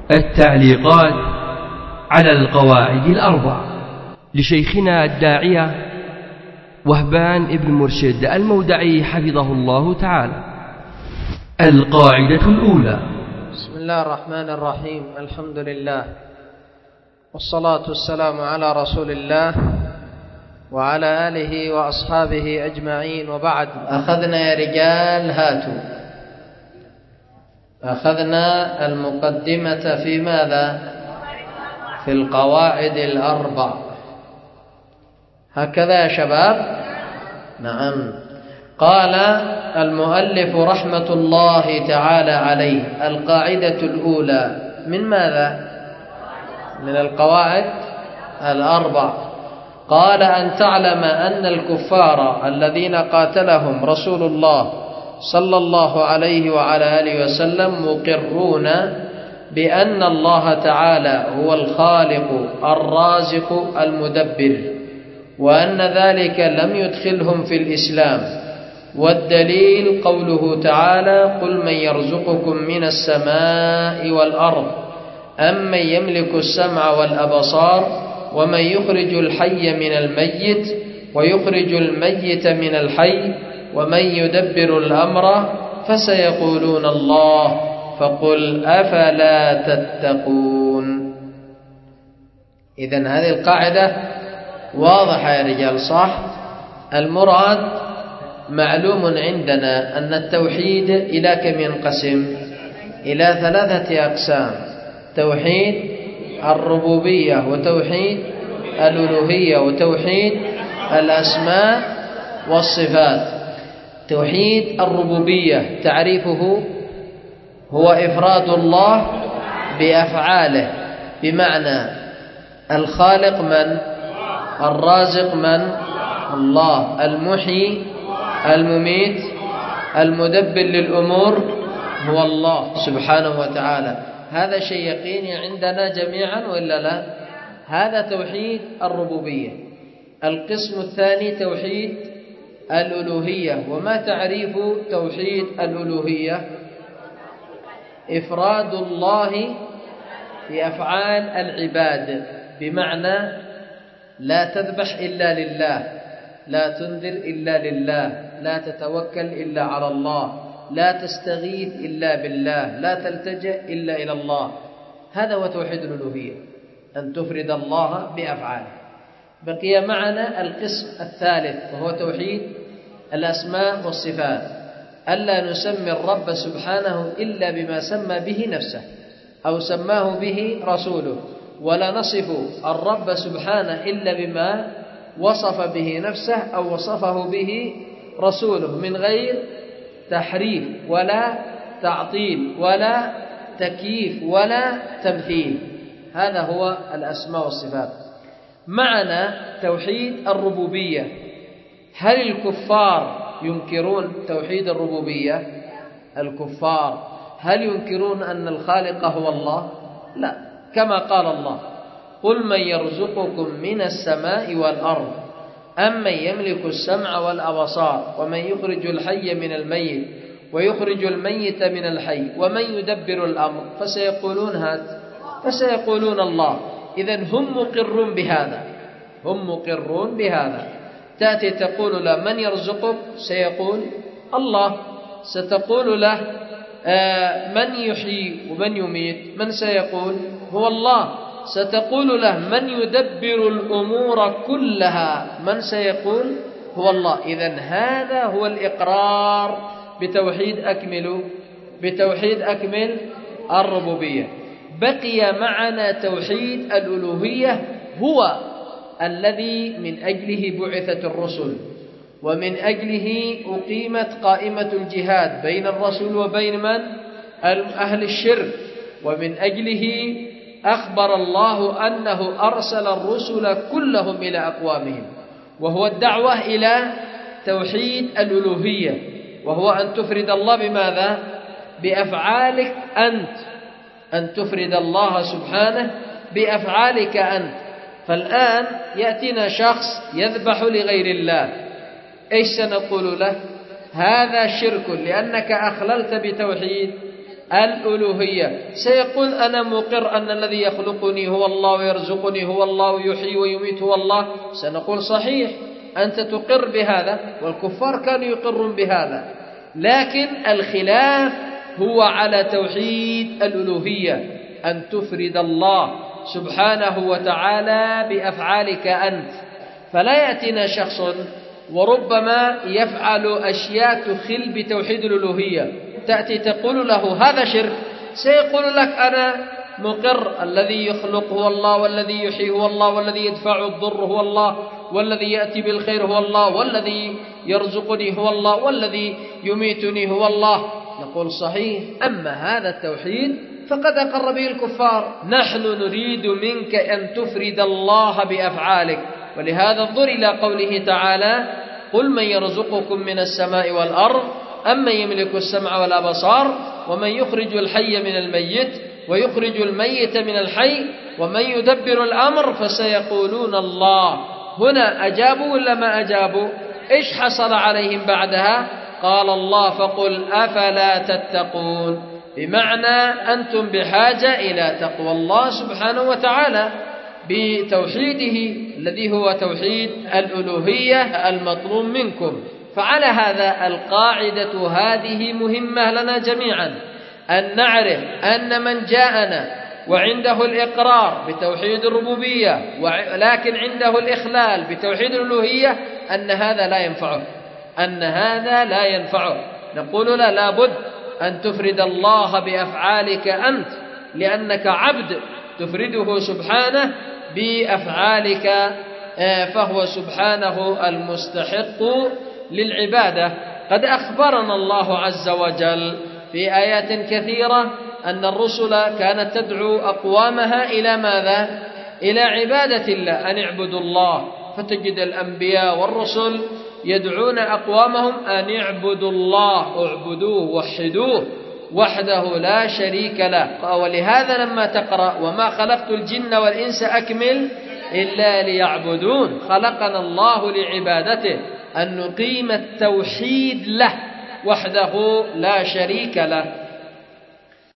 التعليقات على القواعد الأربع لشيخنا الداعية وهبان ابن مرشد المودعي حفظه الله تعالى. القاعدة الأولى: بسم الله الرحمن الرحيم. الحمد لله والصلاة والسلام على رسول الله وعلى آله وأصحابه أجمعين، وبعد. أخذنا يا رجال، هاتوا، أخذنا المقدمة في ماذا؟ في القواعد الأربع، هكذا يا شباب؟ نعم. قال المؤلف رحمة الله تعالى عليه: القاعدة الأولى من ماذا؟ من القواعد الأربع. قال: أن تعلم أن الكفار الذين قاتلهم رسول الله صلى الله عليه وعلى آله وسلم مقرون بأن الله تعالى هو الخالق الرازق المدبر، وأن ذلك لم يدخلهم في الإسلام. والدليل قوله تعالى: قل من يرزقكم من السماء والأرض أمن يملك السمع والأبصار ومن يخرج الحي من الميت ويخرج الميت من الحي ومن يدبر الأمر فسيقولون الله فقل أفلا تتقون. إذن هذه القاعدة واضحة يا رجال، صح؟ المراد معلوم عندنا أن التوحيد إلى كم ينقسم؟ إلى ثلاثة أقسام: توحيد الربوبية، وتوحيد الألوهية، وتوحيد الأسماء والصفات. توحيد الربوبية تعريفه هو إفراد الله بأفعاله، بمعنى الخالق من؟ الرازق من؟ الله. المحيي المميت المدبر للأمور هو الله سبحانه وتعالى. هذا شيء يقيني عندنا جميعا وإلا لا؟ هذا توحيد الربوبية. القسم الثاني توحيد الألوهية. وما تعريف توحيد الألوهية؟ إفراد الله بأفعال العباد، بمعنى لا تذبح إلا لله، لا تنذر إلا لله، لا تتوكل إلا على الله، لا تستغيث إلا بالله، لا تلتجئ إلا إلى الله. هذا هو توحيد الألوهية، أن تفرد الله بأفعاله. بقي معنا القسم الثالث وهو توحيد الأسماء والصفات، ألا نسمي الرب سبحانه إلا بما سمى به نفسه أو سماه به رسوله، ولا نصف الرب سبحانه إلا بما وصف به نفسه أو وصفه به رسوله، من غير تحريف ولا تعطيل ولا تكييف ولا تمثيل. هذا هو الأسماء والصفات. معنا توحيد الربوبية. هل الكفار ينكرون توحيد الربوبية؟ الكفار هل ينكرون أن الخالق هو الله؟ لا، كما قال الله: قل من يرزقكم من السماء والأرض أمن يملك السمع والأبصار ومن يخرج الحي من الميت ويخرج الميت من الحي ومن يدبر الأمر فسيقولون الله. إذن هم مقرون بهذا، هم مقرون بهذا. تأتي تقول له: من يرزقك؟ سيقول الله. ستقول له: من يحيي ومن يميت؟ من سيقول؟ هو الله. ستقول له: من يدبر الأمور كلها؟ من سيقول؟ هو الله. إذن هذا هو الإقرار بتوحيد أكمل الربوبية. بقي معنا توحيد الألوهية، هو الذي من أجله بعثت الرسل، ومن أجله أقيمت قائمة الجهاد بين الرسول وبين من؟ أهل الشرك، ومن أجله أخبر الله أنه أرسل الرسل كلهم إلى أقوامهم، وهو الدعوة إلى توحيد الألوهية، وهو أن تفرد الله بماذا؟ بأفعالك أنت، أن تفرد الله سبحانه بأفعالك أنت. فالآن يأتينا شخص يذبح لغير الله، إيش سنقول له؟ هذا شرك، لأنك أخللت بتوحيد الألوهية. سيقول أنا مقر أن الذي يخلقني هو الله ويرزقني هو الله ويحيي ويميت هو الله. سنقول صحيح، أنت تقر بهذا والكفار كانوا يقرون بهذا، لكن الخلاف هو على توحيد الألوهية، أن تفرد الله سبحانه وتعالى بأفعالك أنت. فلا يأتينا شخص وربما يفعل أشياء تخل بتوحيد الألوهية، تأتي تقول له هذا شرك، سيقول لك أنا مقر الذي يخلق هو الله والذي يحيي هو الله والذي يدفع الضر هو الله والذي يأتي بالخير هو الله والذي يرزقني هو الله والذي يميتني هو الله. نقول صحيح، أما هذا التوحيد فقد أقر به الكفار. نحن نريد منك أن تفرد الله بأفعالك، ولهذا انظر إلى قوله تعالى قل من يرزقكم من السماء والأرض أمن يملك السمع والأبصار ومن يخرج الحي من الميت ويخرج الميت من الحي ومن يدبر الأمر فسيقولون الله. هنا أجابوا ولا ما أجابوا؟ إيش حصل عليهم بعدها؟ قال الله فقل أفلا تتقون، بمعنى أنتم بحاجة إلى تقوى الله سبحانه وتعالى بتوحيده الذي هو توحيد الألوهية المطلوب منكم. فعلى هذا القاعدة هذه مهمة لنا جميعا، أن نعرف أن من جاءنا وعنده الإقرار بتوحيد الربوبية ولكن عنده الإخلال بتوحيد الألوهية أن هذا لا ينفعه، أن هذا لا ينفعه. نقول لا، لابد أن تفرد الله بأفعالك أنت، لأنك عبد تفرده سبحانه بأفعالك، فهو سبحانه المستحق للعبادة. قد أخبرنا الله عز وجل في آيات كثيرة أن الرسل كانت تدعو أقوامها إلى ماذا؟ إلى عبادة الله، أن اعبدوا الله. فتجد الأنبياء والرسل يدعون أقوامهم أن اعبدوا الله، اعبدوه وحدوه وحده لا شريك له. ولهذا لما تقرأ وما خلقت الجن والإنس أكمل إلا ليعبدون، خلقنا الله لعبادته، أن نقيم التوحيد له وحده لا شريك له.